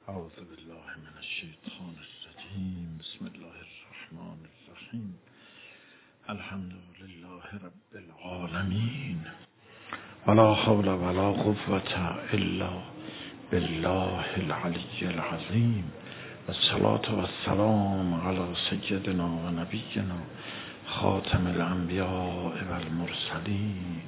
اعوذ بالله من الشیطان الرجیم. بسم الله الرحمن الرحیم. الحمد لله رب العالمین ولا حول ولا قوة الا بالله العلی العظیم والصلاة والسلام علی سیدنا و نبینا خاتم الانبیاء والمرسلین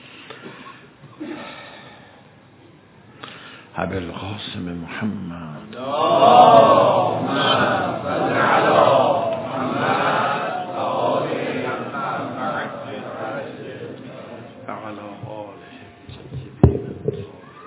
ابی القاسم محمد اللهم صل علی محمد و آل محمد و علی آله الطیبین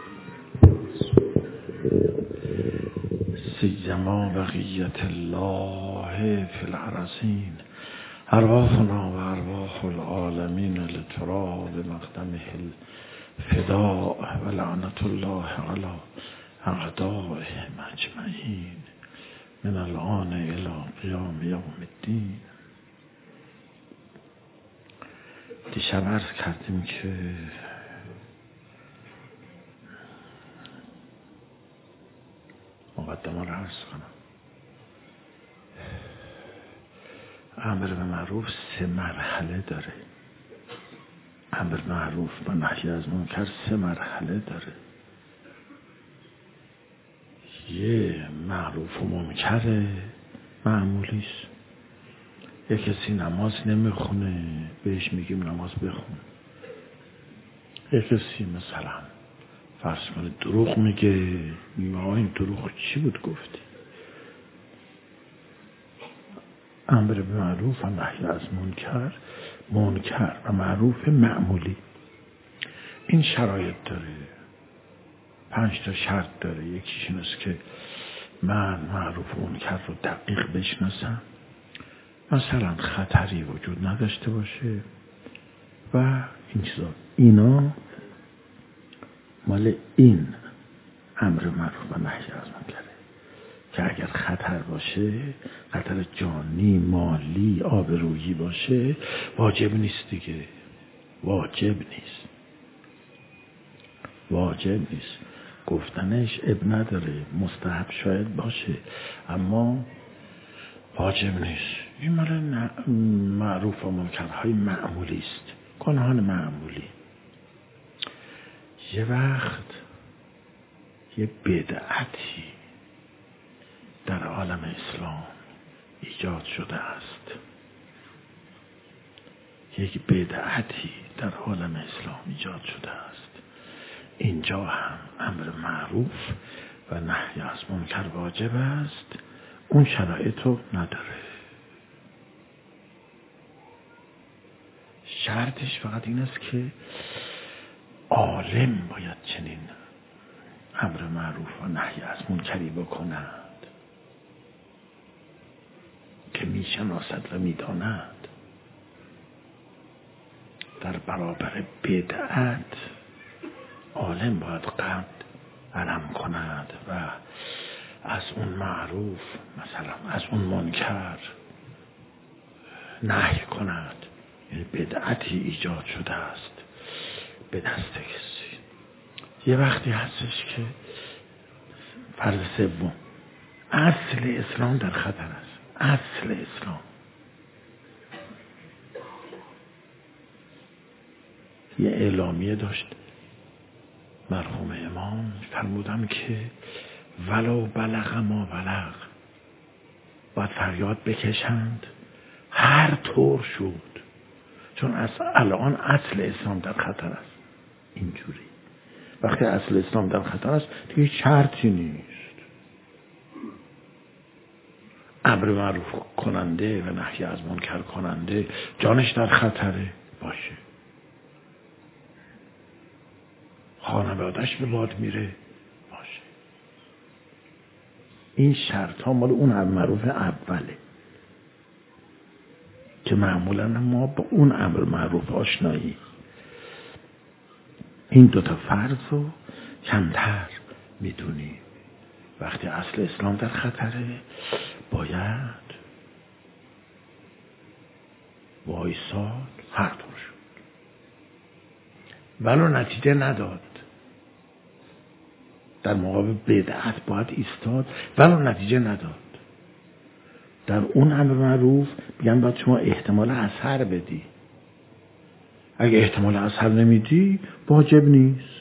سیما بقیة الله فی الارضین ارواحنا و ارواح العالمین لتراب مقدمه فداء و لعنت الله علی اعدائهم اجمعین من الان الی قیام یوم الدین. دیشب عرض کردیم که مقدمه را عرض کنم. امر به معروف 3 مرحله داره. امر معروف و نهی از منکر 3 مرحله داره. یه معروف و منکر معمولی است. یه کسی نماز نمیخونه بهش میگیم نماز بخون. یه کسی مثلا فرض کنه دروغ میگه میگه این دروغ چی بود گفتی؟ امر به معروف و نهی از منکر و معروف معمولی. این شرایط داره. 5 تا شرط داره. یکیش این است که من معروف و منکر رو دقیق بشناسم، مثلا خطری وجود نداشته باشه و این چیزا. اینا مال این امر معروف و نهی از منکره که اگر خطر باشه، خطر جانی، مالی، آبرویی باشه، واجب نیست دیگه. واجب نیست گفتنش اب نداره. مستحب شاید باشه اما واجب نیست. این مال معروف و منکرهای معمولی است، گناهان معمولی. یه وقت یه بدعتی در عالم اسلام ایجاد شده است. یک بدعتی در عالم اسلام ایجاد شده است. اینجا هم امر معروف و نهی از منکر واجب است. اون شرایط رو نداره. شرطش فقط این است که عالم باید چنین امر معروف و نهی از منکری بکند که میشناسد و میداند. در برابر بدعت عالم باید قد علم کند و از اون معروف مثلا از اون منکر نهی کند. یعنی بدعتی ایجاد شده است به دست کسی. یه وقتی هستش که فرض سوم اصل اسلام در خطر است. اصل اسلام. یه اعلامیه داشت مرحوم امام، فرمودم که ولو بلغ ما بلغ، باید فریاد بکشند هر طور شد، چون از الان اصل اسلام در خطر است. اینجوری وقتی اصل اسلام در خطر است دیگه شرطی نیست امر معروف کننده و نهی از منکر کننده جانش در خطره باشه، خانواده‌اش به باد میره باشه. این شرط ها مال اون امر معروف اوله که معمولا ما با اون امر معروف آشنایی. این 2 تا فرض رو کمتر میدونیم. وقتی اصل اسلام در خطره باید وایساد هر طور شد. ولو نتیجه نداد در مقابل بدعت باید ایستاد ولی نتیجه نداد. در اون امر معروف میگن باید شما احتمال اثر بدی. اگه احتمال اثر نمیدی واجب نیست.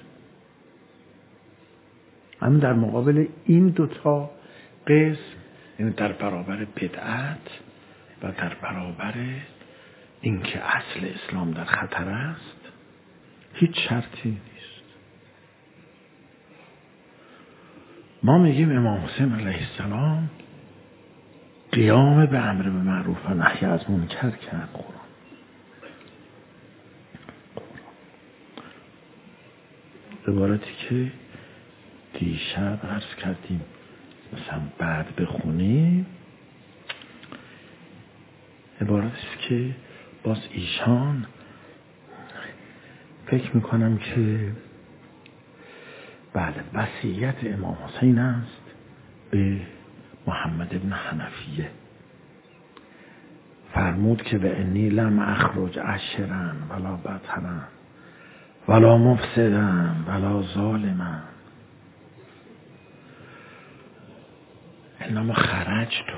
اما در مقابل این دوتا قسم، یعنی در برابر بدعت و در برابر اینکه اصل اسلام در خطر است، هیچ شرطی نیست. ما میگیم امام حسین علیه السلام قیام به امر معروف و نهی از منکر کرد. عبارتی که دیشب عرض کردیم مثلا بعد بخونیم، عبارتی است که باز ایشان فکر میکنم که بله وصیت امام حسین است به محمد ابن حنفیه. فرمود که به انی لم اخرج عشرا ولا بطرا ولا مفسدا ولا ظالما، انما خرجت،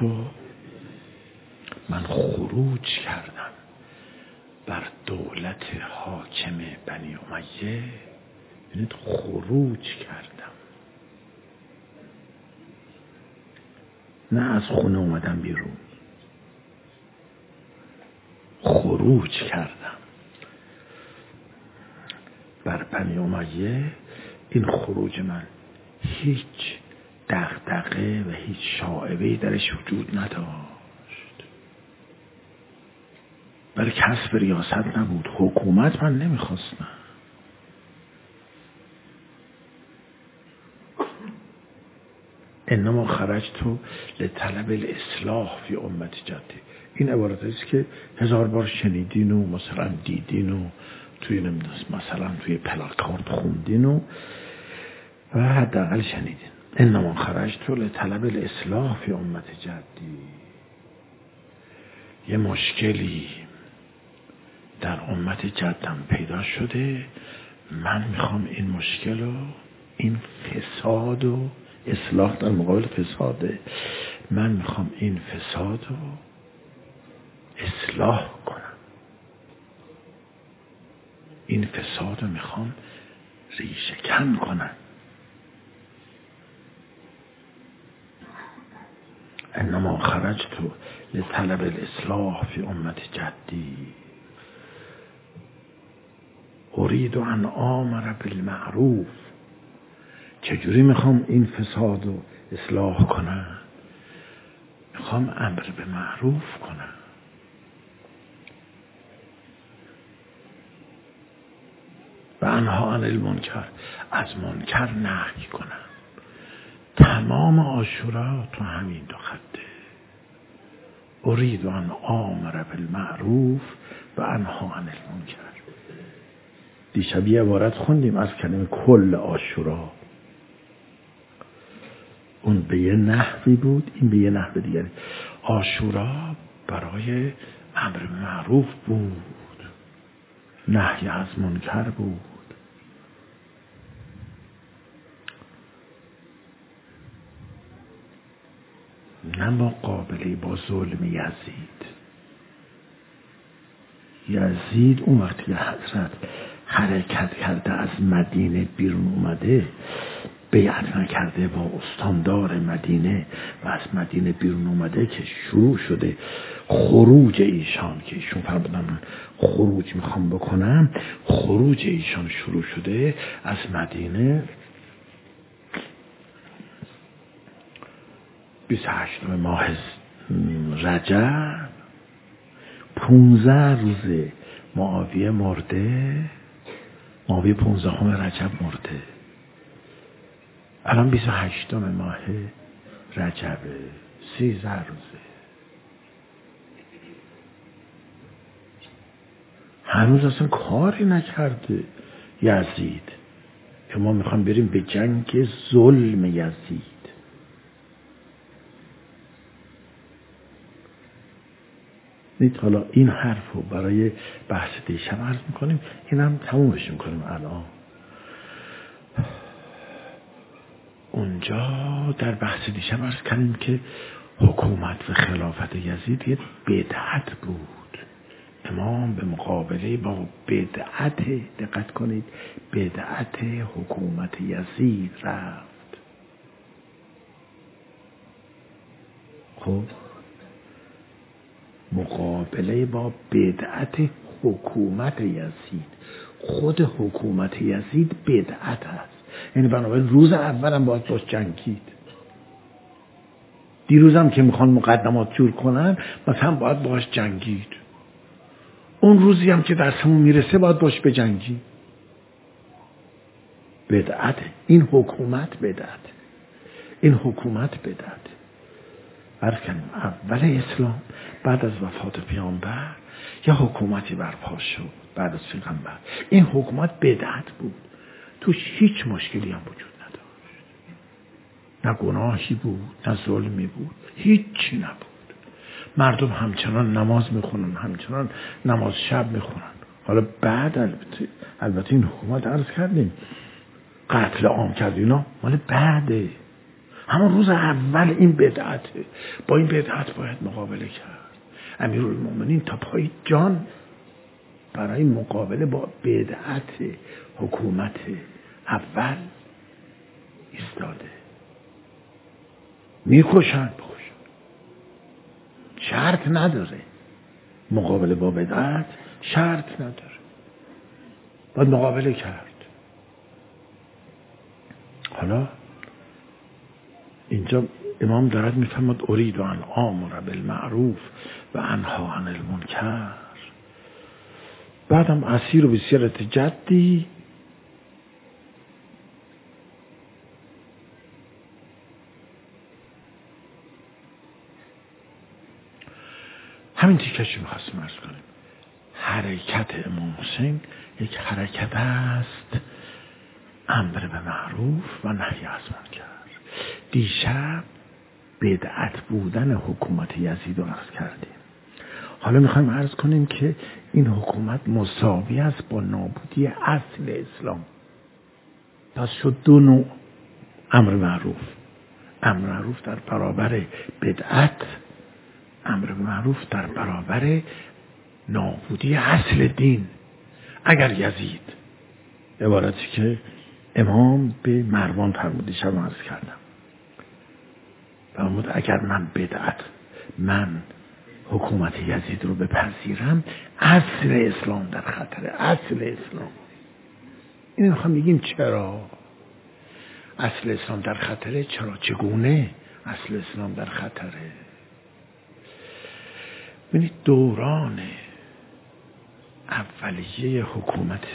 من خروج کردم بر دولت حاکم بنی امیه، یعنی خروج کردم، نه از خونه اومدم بیرون، خروج کردم بر بنی امیه. این خروج من هیچ دغدغه و هیچ شائبه‌ای درش وجود نداشت، برای کسب ریاست نبود، حکومت من نمیخواستم. انما خرجت لطلب الاصلاح فی امت جدی. این عبارتی است که 1000 بار شنیدین و مثلا دیدین و توی مثلا توی پلاکارد خوندین و حداقل شنیدین. انما خرجت لطلب الاصلاح فی امت جدی. یه مشکلی در امت جدم پیدا شده، من میخوام این مشکل و این فساد و اصلاح در مقابل فساده، من میخوام این فساد رو اصلاح کنم، این فساد رو میخوام ریشه کن کنم. انما خرجت لطلب الاصلاح فی امت جدی اريد ان آمر بالمعروف. چجوری میخوام این فساد رو اصلاح کنم؟ میخوام امر به معروف کنم، و انها عن المنکر، از منکر نهی کنم. تمام عاشورا تو همین دو خطه، اريد ان آمر بالمعروف و انها عن المنکر. دیشب یه عبارت خوندیم از کلمه کل عاشورا، اون به یه نحوی بود، این به یه نحو دیگری. عاشورا برای امر معروف بود، نهی از منکر بود. نه مقابله با ظلم یزید. یزید اون وقتی حضرت حرکت کرده از مدینه بیرون اومده، بیعت نکرده با استاندار مدینه و از مدینه بیرون اومده که شروع شده خروج ایشان، که ایشون فرمودن خروج میخوام بکنم، خروج ایشان شروع شده از مدینه. 28 ماه رجب 15 روز معاویه مرده، معاویه 15 رجب مرده، الان 28 ماه رجب 13 روزه. هنوز اصلا کاری نکرده یزید که ما میخوام بریم به جنگ ظلم یزید. نیت حالا این حرف رو برای بحث دیشب عرض میکنیم، این هم تمومش میکنیم الان. اینجا در بحث دیشب عرض کردیم که حکومت و خلافت یزید یه بدعت بود. امام به مقابله با بدعت، دقت کنید، بدعت حکومت یزید رفت. خب مقابله با بدعت حکومت یزید، خود حکومت یزید بدعت هست. یعنی بنابراین روز اول هم باید باش جنگید. دیروز هم که میخوان مقدمات جور کنن مثلا باید باش جنگید. اون روزی هم که درسمون میرسه باید باش بجنگید. بدعت. این حکومت بدعت. این حکومت بدعت. عرض کنیم اول اسلام بعد از وفات پیامبر یه حکومتی برپا شد بعد از پیغمبر. این حکومت بدعت بود. توش هیچ مشکلی هم وجود نداشت. نه گناهی بود، نه ظلمی بود، هیچی نبود. مردم همچنان نماز میخونن، همچنان نماز شب میخونن. حالا بعد البته این حکومت عرض کردیم قتل عام کرد، اینا مال بعده. همون روز اول این بدعته. با این بدعت باید مقابله کرد. امیرالمومنین تا پای جان برای مقابله با بدعت حکومت اول ایستاده. میکشن بکشن، شرط نداره. مقابله با بدعت شرط نداره، باید مقابله کرد. حالا اینجا امام دارد میفرماد ارید ان آمر بالمعروف و انها عن المنکر. بعدم اسیر به سیرت جدی همین تیکشی میخواستم عرض کنیم. حرکت امام حسین یک حرکت است امر به معروف و نهی از منکر. دیشب بدعت بودن حکومت یزید رو عرض کردیم. حالا میخوایم عرض کنیم که این حکومت مساوی است با نابودی اصل اسلام. پس شد دو نوع امر معروف. امر معروف در برابر بدعت، امر معروف در برابر نابودی اصل دین. اگر یزید، عبارتی که امام به مروان فرمود دیشب عرض کردم، فرمود اگر من حکومت یزید رو بپذیرم اصل اسلام در خطره. اصل اسلام. این میخوام بگیم چرا اصل اسلام در خطره. چرا؟ چگونه اصل اسلام در خطره؟ ببینید دوران اولیه حکومت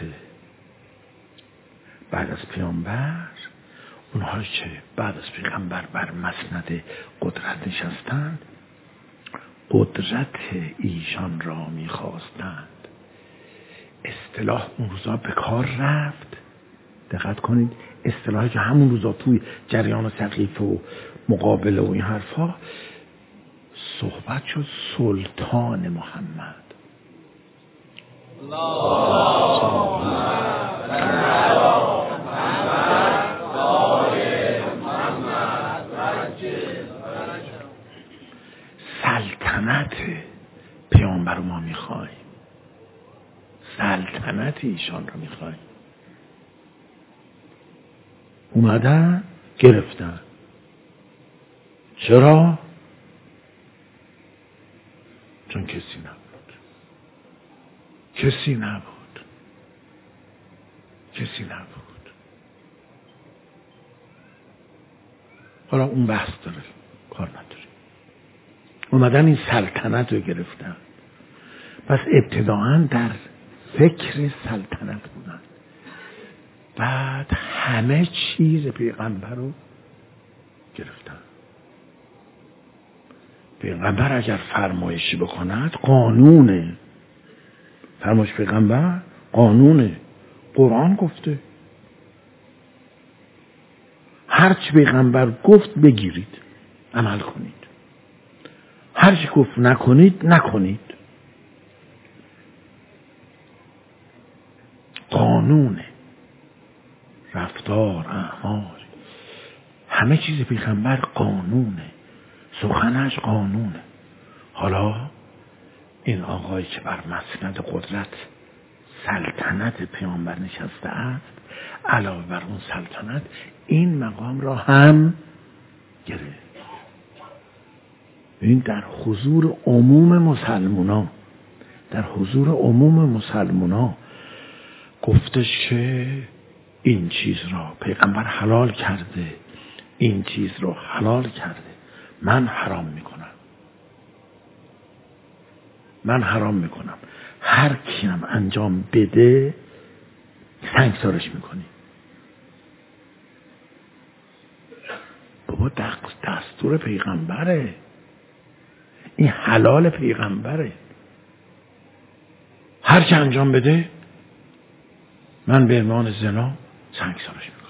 بعد از پیامبر، اونهایی که بعد از پیغمبر بر مسند قدرت نشستند، قدرت ایشان را میخواستند. اصطلاح اون روزا به کار رفت. دقت کنید، اصطلاحی که همون روزا توی جریان سقیفه و مقابله و این حرفا صحبت شد سلطان محمد. سلطنت پیامبر رو ما میخوایم، سلطنت ایشان رو میخوایم. اومدن گرفتن. چرا؟ چون کسی نبود. حالا اون بحث داره، کار نداره. اومدن این سلطنت رو گرفتن. پس ابتداعاً در فکر سلطنت بودن. بعد همه چیز پیغمبر رو گرفتن. پیغمبر اگر فرمایشی بکند قانونه. فرمایش پیغمبر قانونه. قرآن گفته هرچی پیغمبر گفت بگیرید، عمل کنید. هرچی گفت نکنید نکنید. قانونه. رفتار، اعمال. همه چیز پیغمبر قانونه، سخنش قانونه. حالا این آقایی که بر مسند قدرت سلطنت پیامبر نشسته است، علاوه بر اون سلطنت این مقام را هم گرفت. این در حضور عموم مسلمونا گفتش که این چیز را پیغمبر حلال کرده، این چیز را حلال کرده، من حرام میکنم. هر کیم انجام بده سنگسارش میکنی. بابا دستور پیغمبره، این حلال پیغمبره. هر کی انجام بده من به عنوان زنا سنگسارش میکنم.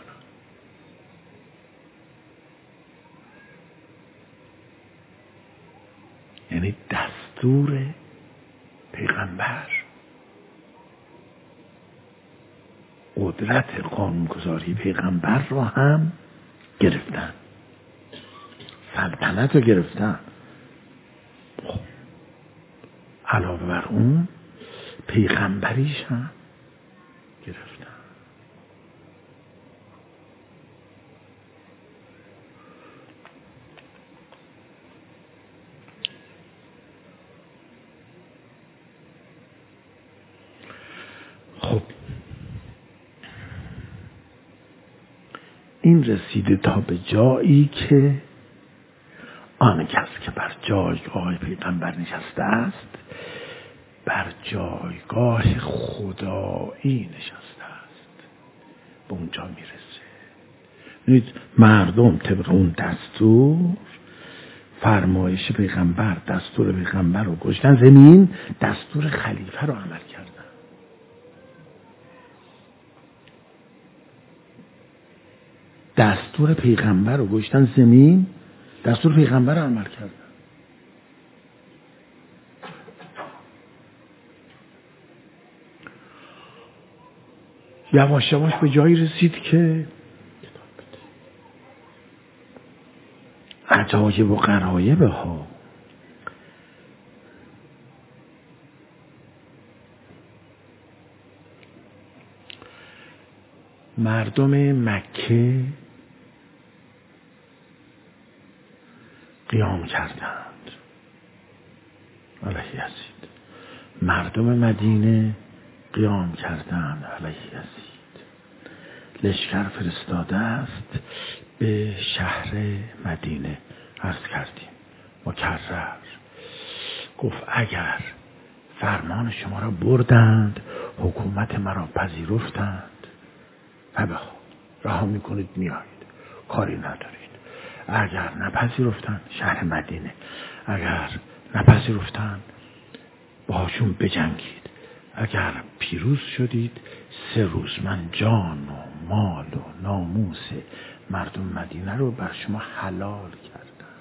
یعنی دستور پیغمبر، قدرت قانونگذاری پیغمبر رو هم گرفتن، سلطنت رو گرفتن. علاوه بر اون پیغمبریش هم گرفتن. خب این رسیده تا به جایی که آن کس که بر جایگاه پیغمبر نشسته است بر جایگاه خدایی نشسته است، به اونجا میرسه. مردم طبق اون دستور، فرمایش پیغمبر، دستور پیغمبر رو گذاشتن زمین، دستور خلیفه رو عمل کردن. دستور پیغمبر رو گذاشتن زمین، دستور پیغمبر رو عمل کردن. یواش یواش به جایی رسید که عجایب و غرایب ها مردم مکه قیام کردند علیه یزید، مردم مدینه قیام کردند علیه یزید. لشکر فرستاده است به شهر مدینه. عرض کردیم مکرر گفت اگر فرمان شما را بردند، حکومت مرا پذیرفتند، رها میکنید میایید، کاری ندارید. اگر نپذیرفتند شهر مدینه، اگر نپذیرفتند باهاشون بجنگید. اگر پیروز شدید 3 روز من جان و مال و ناموس مردم مدینه رو بر شما حلال کردم.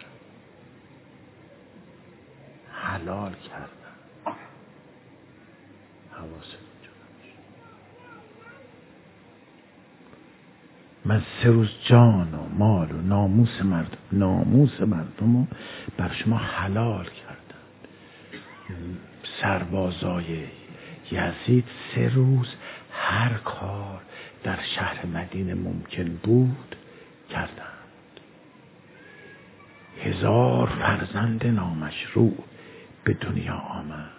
حواست من 3 روز جان و مال و ناموس مردم رو بر شما حلال کردم. سربازای یزید 3 روز هر کار در شهر مدینه ممکن بود کردند. 1000 فرزند نامشروع به دنیا آمد.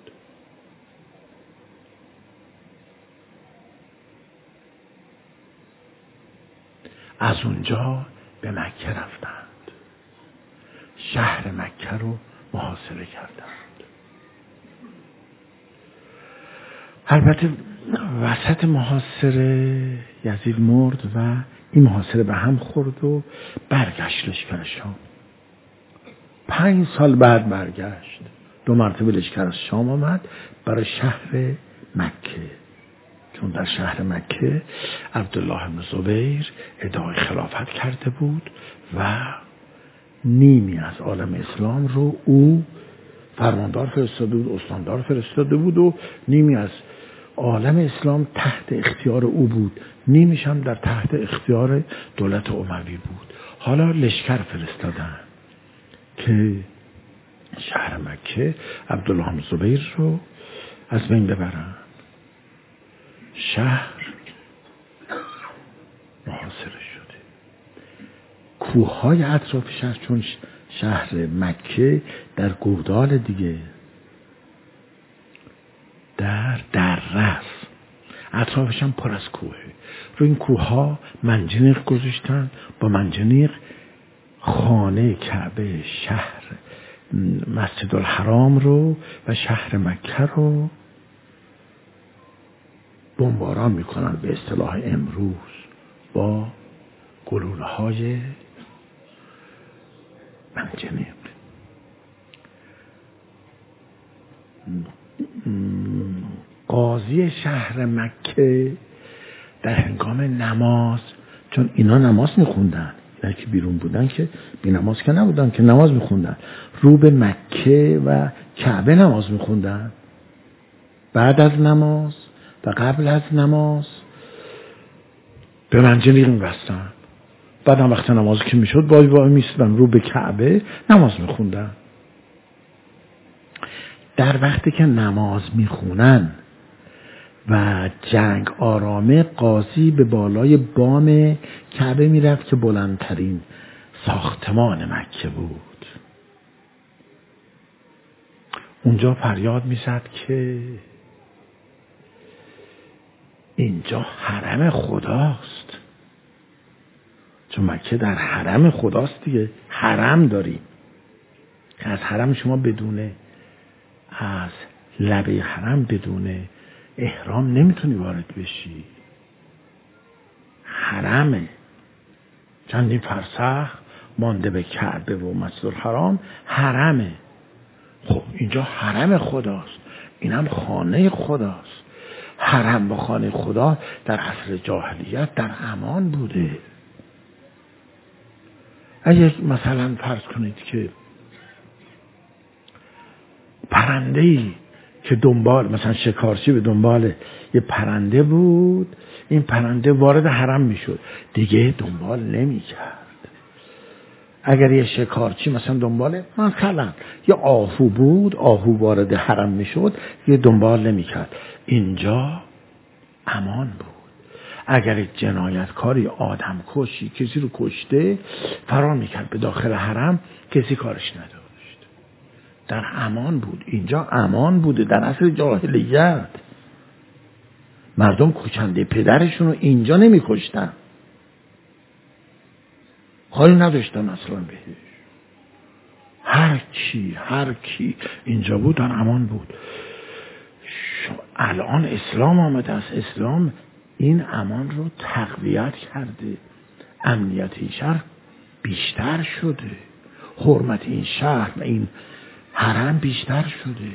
از اونجا به مکه رفتند، شهر مکه رو محاصره کردند. البته وسط محاصره یزید مرد و این محاصره به هم خورد و برگشت لشکر شام. 5 سال بعد برگشت، 2 مرتبه لشکر از شام آمد برای شهر مکه، چون در شهر مکه عبدالله بن زبیر ادعای خلافت کرده بود و نیمی از عالم اسلام رو او فرماندار فرستاده بود، استاندار فرستاده بود و نیمی از عالم اسلام تحت اختیار او بود، نیمیش هم در تحت اختیار دولت اموی بود. حالا لشکر فرستادن که شهر مکه عبدالله بن زبیر رو از بین ببرن. شهر محاصره شده. کوههای اطراف شهر، چون شهر مکه در گودال دیگه، در دره، اطرافش هم پر از کوهه. رو این کوهها منجنیق گذاشتن، با منجنیق خانه کعبه، شهر مسجد الحرام رو و شهر مکه رو بمباران میکنن، به اصطلاح امروز با گلوله‌های منجنیق. قاضی شهر مکه در هنگام نماز، چون اینا نماز میخوندن، اینا که بیرون بودن که بی نماز که نبودن، که نماز میخوندن، رو به مکه و کعبه نماز میخوندن. بعد از نماز و قبل از نماز به منجنیق می‌بستن. بعد هم وقت نماز که میشد وای میستن رو به کعبه نماز میخوندن. در وقتی که نماز میخونن و جنگ آرامه، قاضی به بالای بام کعبه میرفت که بلندترین ساختمان مکه بود. اونجا فریاد میزد که اینجا حرم خداست، چون مکه در حرم خداست دیگه. حرم داریم که از حرم شما بدونه، از لبه حرم بدونه احرام نمیتونی وارد بشی. حرمه، چندین فرسخ مانده به کعبه و مسجد الحرام، حرمه. خب اینجا حرم خداست، اینم خانه خداست. حرم با خانه خدا در عصر جاهلیت در امان بوده. اگه مثلا فرض کنید که پرنده‌ای که دنبال، مثلا شکارچی به دنبال یه پرنده بود، این پرنده وارد حرم میشد، دیگه دنبال نمیکرد. اگر یه شکارچی مثلا دنبال مثلا یه آهو بود، آهو وارد حرم میشد، یه دنبال نمیکرد. اینجا امان بود. اگر جنایتکاری، آدم کشی، کسی رو کشته، فرار میکرد به داخل حرم، کسی کارش نداشت. در امان بود. اینجا امان بوده. در عصر جاهلیت مردم کشنده پدرشون رو اینجا نمیکشتن، خواهی نداشتن اصلا بهش. هر کی اینجا بود در امان بود. الان اسلام آمده است. اسلام این امان رو تقویت کرده. امنیت این شهر بیشتر شده، حرمت این شهر و این حرم بیشتر شده.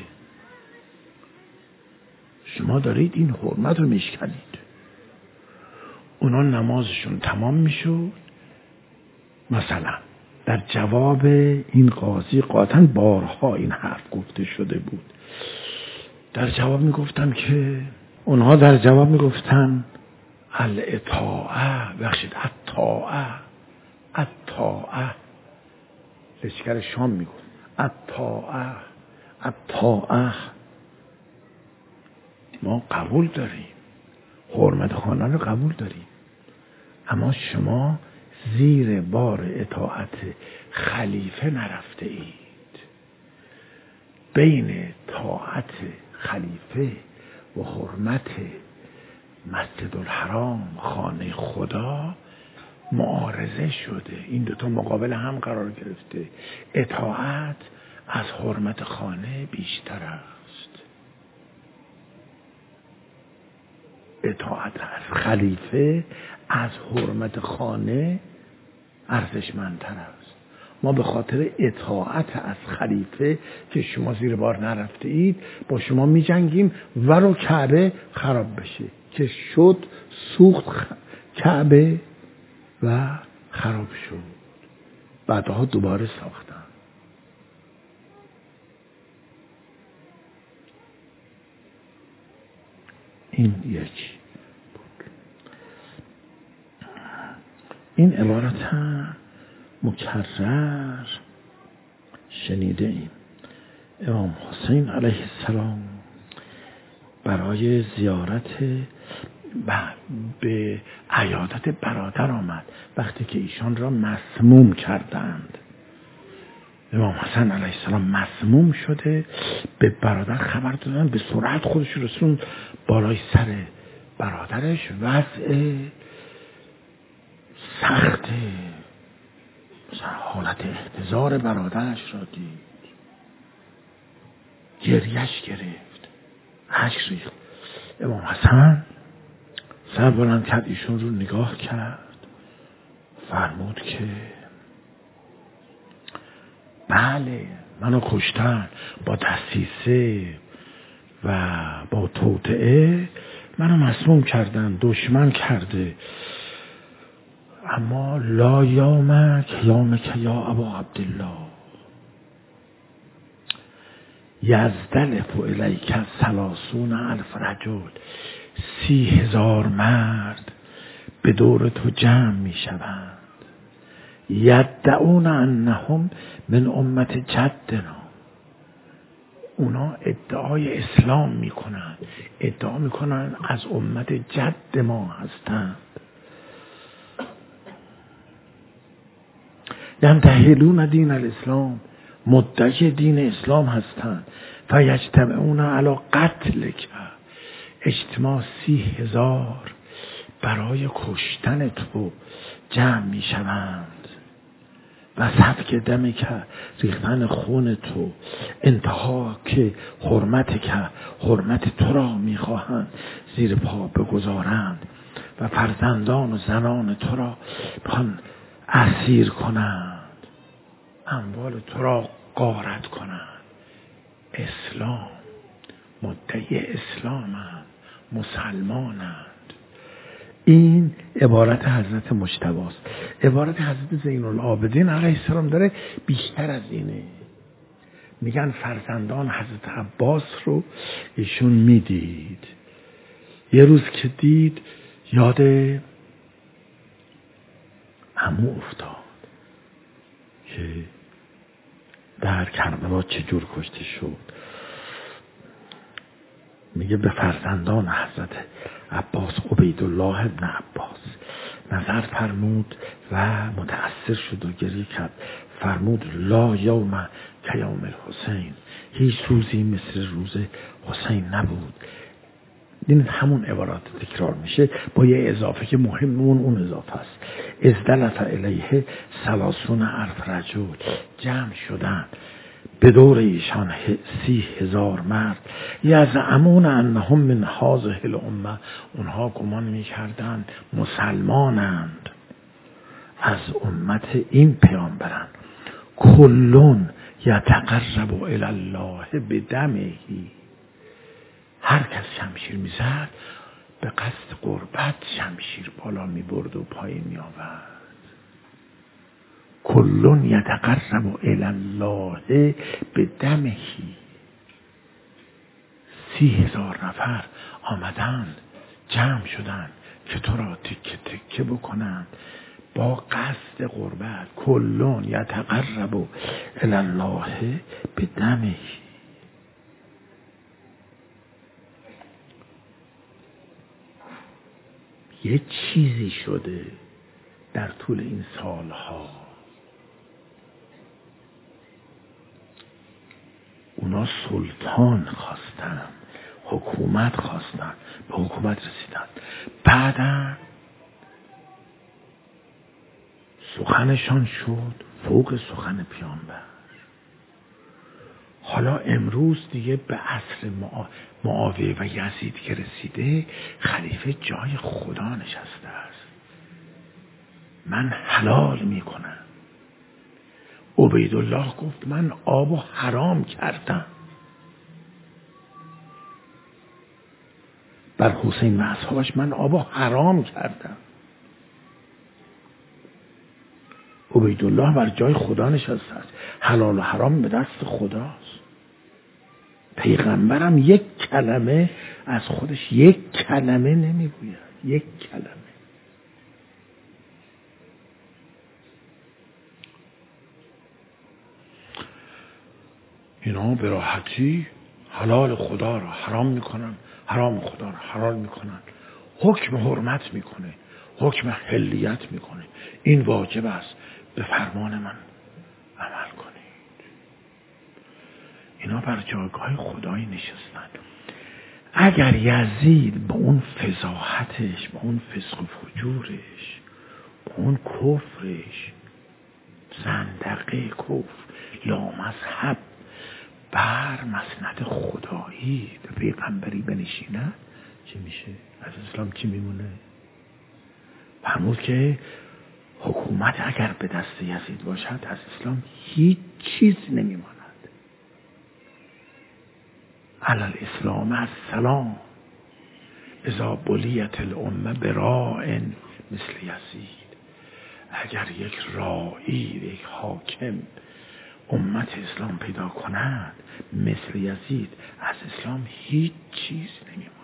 شما دارید این حرمت رو میشکنید. اونا نمازشون تمام میشد، مثلا در جواب این قاضی، قاطعاً بارها این حرف گفته شده بود، در جواب میگفتن که اونها در جواب میگفتن الاطاعه، بخشید الطاعه، لشکر شام میگفت الطاعه، ما قبول داریم، حرمت خانه رو قبول داریم، اما شما زیر بار اطاعت خلیفه نرفته اید. بین طاعت خلیفه و حرمت مسجد الحرام، خانه خدا، معارضه شده. این دوتا مقابل هم قرار گرفته. اطاعت از حرمت خانه بیشتر است. اطاعت از خلیفه از حرمت خانه ارزشمندتر است. ما به خاطر اطاعت از خلیفه که شما زیر بار نرفته اید با شما می جنگیم ولو کعبه خراب بشه، که شد سوخت کعبه و خراب شد، بعدها دوباره ساختن. این یکی بود. این عبارت هم مکرر شنیده ایم امام حسین علیه السلام برای زیارت به عیادت برادر آمد وقتی که ایشان را مسموم کردند. امام حسن علیه السلام مسموم شده، به برادر خبر دادن، به سرعت خودش رسون بالای سر برادرش. وضع سخت حالت احتضار برادرش را دید، گریش گرفت، اشک ریخت. امام حسن سر بلند کرد، ایشون رو نگاه کرد، فرمود که بله منو کشتن، با دسیسه و با توطئه منو مسموم کردن، دشمن کرده، اما لا یامک یا ابا عبدالله یزدلف الیک 30,000 رجل، 30,000 مرد به دور تو جمع می شوند. یدعون انهم من امت جدنا، اونا ادعای اسلام می کنند، ادعا می کنند از امت جد ما هستند. ینتهلون دین الاسلام، مدعی دین اسلام هستند. فیجتمعون علی قتلک، اجتماع 30,000 برای کشتن تو جمع می شوند. و سفک دم که ریختن خون تو، انتها که حرمت تو را می خواهند زیر پا بگذارند و فرزندان و زنان تو را بخوان اسیر کنند، اموال تو را غارت کنند. اسلام، مدعی اسلامند، مسلمانند. این عبارت حضرت مجتبی است. عبارت حضرت زین العابدین علیه السلام داره بیشتر از اینه. میگن فرزندان حضرت عباس رو ایشون میدید. یه روز که دید یاد عمو افتاد که در کربلا چجور کشته شد. میگه به فرزندان حضرت عباس، عبیدالله ابن عباس نظر فرمود و متأثر شد و گریه کرد. فرمود لا یوم کیوم الحسین، هیچ روزی مثل روز حسین نبود. این همون عبارات تکرار میشه با یه اضافه که مهم اون اضافه است. ازدلف الیه 30,000 رجل، جمع شدن به دور ایشان 30,000 مرد. یزعمون انهم من هذه الامه، اونها گمان میکردند مسلمانند، از امت این پیامبرند. کلون یتقرب الی الله بدمه، هر کس شمشیر میزد به قصد قربت شمشیر بالا میبرد و پایین میآورد. کلون یتقرب الی الله بدمه، 30,000 نفر آمدند جمع شدند که تو را تکه تکه بکنند با قصد قربت. کلون یتقرب الی الله بدمه. یه چیزی شده در طول این سالها. اونا سلطان خواستن، حکومت خواستن، به حکومت رسیدن. بعدم سخنشان شد فوق سخن پیامبر. حالا امروز دیگه به عصر معاویه و یزید که رسیده، خلیفه جای خدا نشسته است. من حلال میکنم. عبیدالله گفت من آب و حرام کردم. بر حسین و اصحابش من آب و حرام کردم. عبیدالله بر جای خدا نشسته است. حلال و حرام به دست خداست. پیغمبرم یک کلمه از خودش، یک کلمه نمیگوید. یک کلمه. اینا به راحتی حلال خدا را حرام میکنن، حرام خدا را حلال میکنن، حکم حرمت میکنه، حکم حلیت میکنه. این واجب است، به فرمان من عمل کنید. اینا بر جایگاه خدایی نشستن. اگر یزید با اون فضاحتش، با اون فسق و فجورش، با اون کفرش، زندقه کفر، لامذهب، بر مسند خدایی به پیغمبری بنشینه، چی میشه؟ از اسلام چی میمونه؟ فرمود که حکومت اگر به دست یزید باشد از اسلام هیچ چیز نمیماند. علی الاسلام السلام اذا بلیت الامه براء مثل یزید. اگر یک راعی، یک حاکم امت اسلام پیدا کند مثل یزید، از اسلام هیچ چیز نمیماند.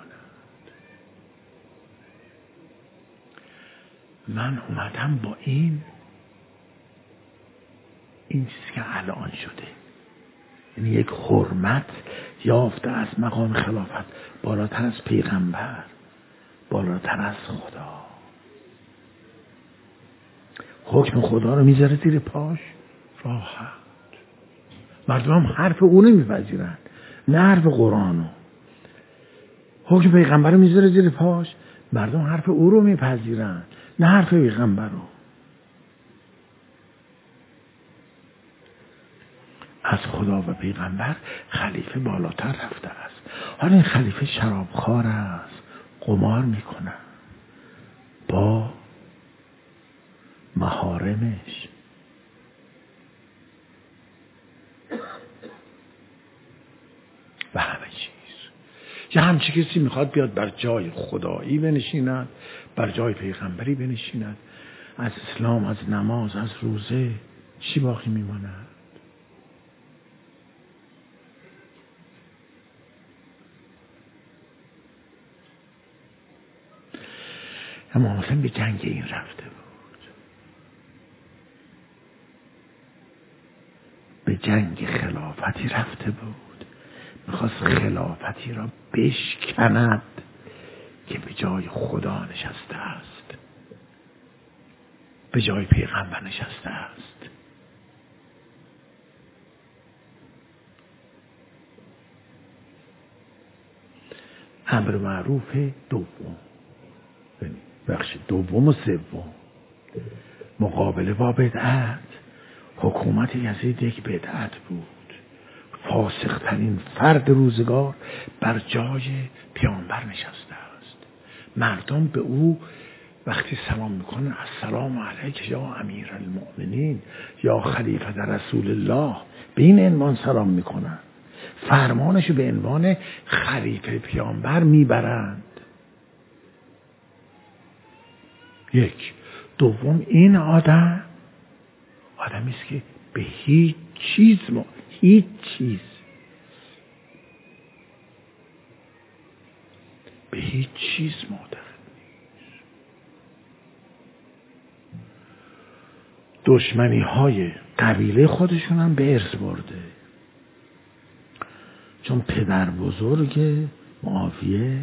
من اومدم با این چیزی که الان شده، یعنی یک حرمت یافته از مقام خلافت، بالاتر از پیغمبر، بالاتر از خدا. حکم خدا رو میذاره زیر پاش راحت. مردم هم حرف او نمیپذیرن، نه حرف قرآنو. حکم پیغمبر رو میذاره زیر پاش، مردم حرف او رو میپذیرن، نه حرف پیغمبر رو. از خدا و پیغمبر خلیفه بالاتر رفته است. حالا این خلیفه شرابخوار است، قمار میکنه با محارمش، و همه چیز. یه همچی کسی میخواد بیاد بر جای خدایی بنشیند، بر جای پیغمبری بنشیند، از اسلام، از نماز، از روزه چی باقی میماند؟ امام حسین به جنگ این رفته بود، به جنگ خلافتی رفته بود، میخواست خلافتی را بشکند که به جای خدا نشسته است، به جای پیغمبر نشسته است. امر معروف دوم، دوم و سوم، مقابله با بدعت. حکومت یزید یک بدعت بود. فاسق ترین فرد روزگار بر جای پیامبر نشسته است. مردم به او وقتی سلام میکنن السلام علیک یا امیر المؤمنین یا خلیفه رسول الله، به این عنوان سلام میکنن، فرمانشو به عنوان خلیفه پیامبر میبرند. یک. دوم، این آدمی است که به هیچ چیز معتقد نیست. دشمنی های قبیله خودشون هم به ارث برده، چون پدر بزرگ معاویه،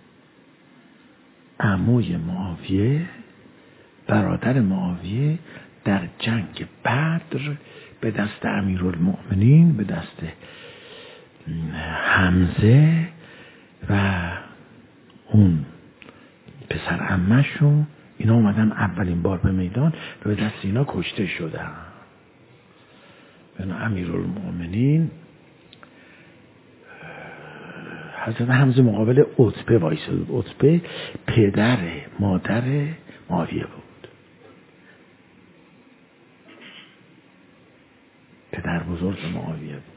عموی معاویه، برادر معاویه در جنگ بدر به دست امیرالمؤمنین، به دست حمزه و اون پسر عمه‌شون، اینا اومدن اولین بار به میدان و به دست اینا کشته شدن. امیرالمؤمنین حضرت حمزه مقابل عتبه وایساد. عتبه پدر مادر معاویه بود، پدر بزرگ معاویه بود.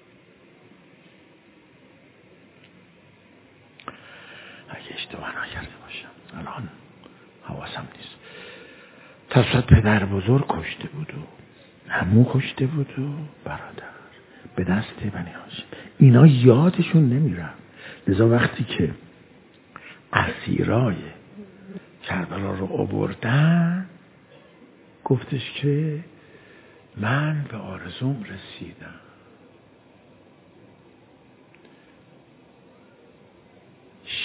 اگه اشتباه نکرده باشم، الان حواسم نیست. تصورت پدر بزرگ کشته بود و عمو کشته بود و برادر به دست بنی هاشم. اینا یادشون نمیرم. لذا وقتی که اسیرای کربلا رو آوردن گفتش که من به آرزوم رسیدم.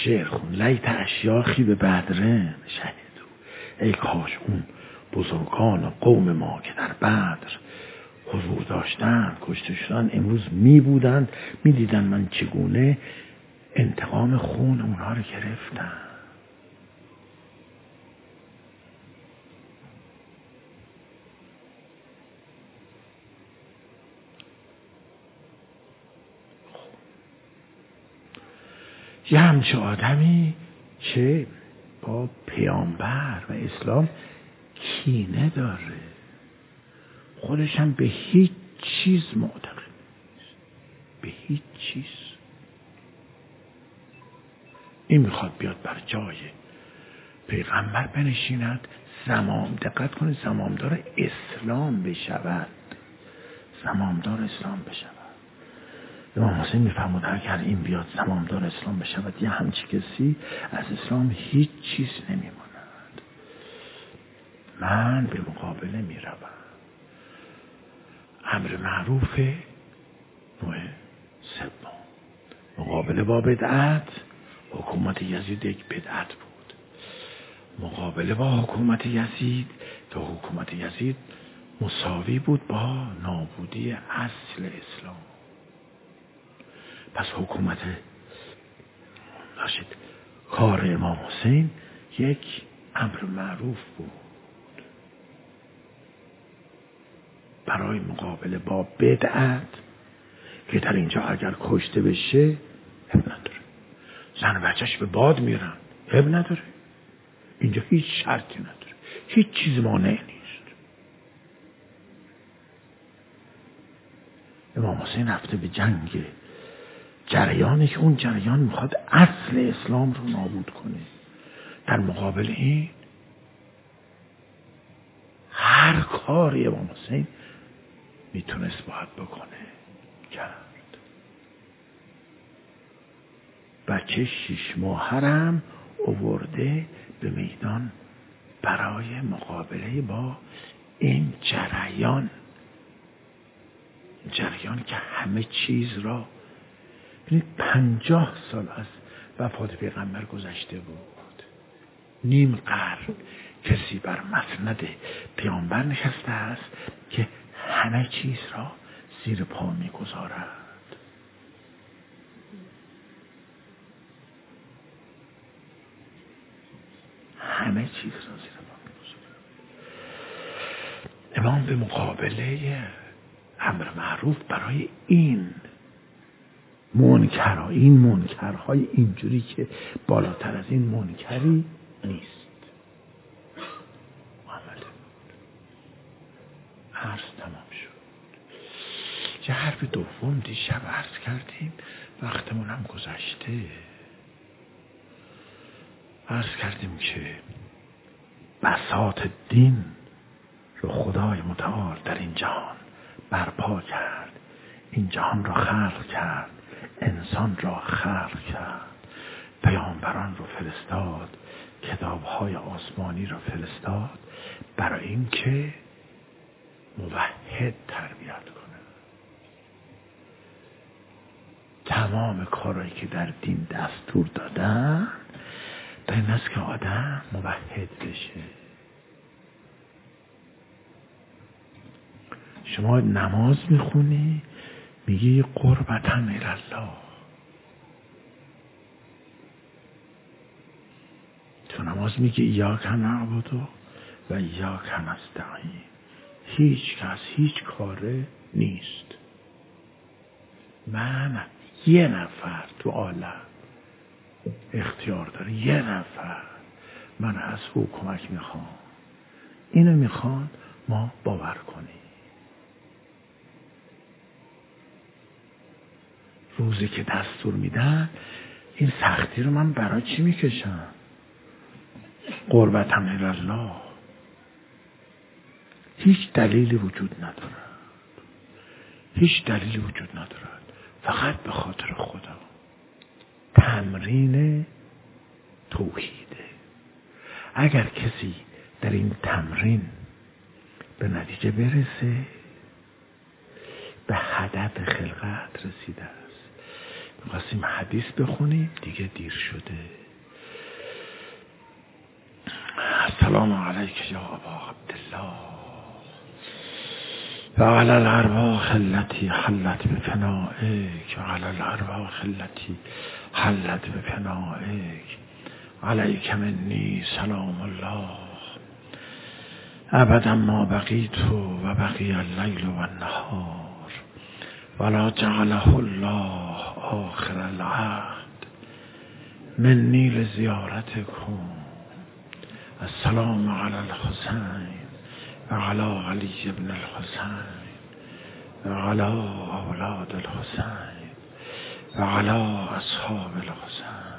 شعر خون لیت اشیاخی به بدرن شهیدو، ای کاش اون بزرگان قوم ما که در بدر حضور داشتند کشته شدن امروز می بودند می دیدن من چگونه انتقام خون اونها رو گرفتم. یه همچه آدمی که با پیامبر و اسلام کینه داره، خودش هم به هیچ چیز معتقد نیست، به هیچ چیز. این میخواد بیاد بر جای پیغمبر بنشیند، دقت کنید، زمامدار اسلام بشود، زمامدار اسلام بشود. امام حسین میفرمود اگر این بیاد زمامدار اسلام بشود، یه همچی کسی از اسلام هیچ چیز نمیماند. من به مقابله میروم. امر معروف نوع سوم، مقابله با بدعت. حکومت یزید یک بدعت بود. مقابله با حکومت یزید، تا حکومت یزید مساوی بود با نابودی اصل اسلام. پس حکومت کار امام حسین یک امر معروف بود برای مقابله با بدعت که در اینجا اگر کشته بشه اب نداره، زن بچهش به باد میرن اب نداره، اینجا هیچ شرطی نداره، هیچ چیز مانع نیست. امام حسین رفته به جنگ، جریانی که اون جریان میخواد اصل اسلام رو نابود کنه. در مقابل این هر کاری امام حسین میتونست باید بکنه کرد. بچه 6 ماهرم آورده به میدان برای مقابله با این جریان که همه چیز را 50 سال از وفات پیغمبر گذشته بود، نیم قرن کسی بر مسند پیامبر نشسته است که همه چیز را زیر پا میگذارد. همه چیز را زیر پا میگذارد. امام به مقابله امر معروف برای این منکرهای اینجوری که بالاتر از این منکری نیست. عرض تمام شد. یه حرف دوم دیشب عرض کردیم، وقتمون هم گذشته. عرض کردیم که بساط دین رو خدای متعال در این جهان برپا کرد، این جهان را خلق کرد، انسان را خلق کرد، پیامبران رو فرستاد، کتاب‌های آسمانی را فرستاد برای اینکه موحد تربیت کنه. تمام کارهایی که در دین دستور دادن در این است که آدم موحد بشه. شما نماز میخونی میگی قربتاً الله، تو نماز میگی ایاک نعبد و ایاک نستعین. هیچ کس هیچ کاره نیست. من یه نفر تو عالم اختیار داره، یه نفر. من از او کمک میخوام، اینو میخوان ما باور کنیم. روزی که دستور میدن این سختی رو من برای چی میکشم؟ قربتاً الله. هیچ دلیلی وجود ندارد، هیچ دلیلی وجود ندارد، فقط به خاطر خدا. تمرین توحیده. اگر کسی در این تمرین به نتیجه برسه به هدف خلقت رسیده است. خواستیم حدیث بخونیم دیگه دیر شده. السلام علیک یا ابا عبدالله و علی الارواح التي حلت بفنائک و علی الارواح التي حلت بفنائک علیک منی سلام الله ابدا ما بقیت و بقی اللیل و النهار ولا جعله الله آخر العهد منی لزیارتکم. السلام علی الحسین و علی علی ابن الحسین و علی اولاد الحسین و علی اصحاب الحسین.